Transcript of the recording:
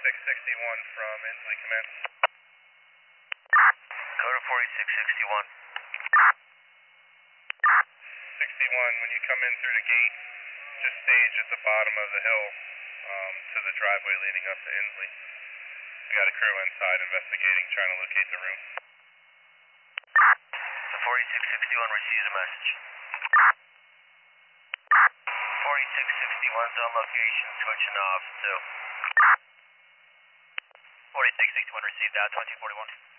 4661 from Inslee Command. Code 4661. 61, when you come in through the gate, just stage at the bottom of the hill to the driveway leading up to Inslee. We got a crew inside investigating, trying to locate the room. The 4661 receives a message. 4661's on location, switching off to 4661 received out 2241.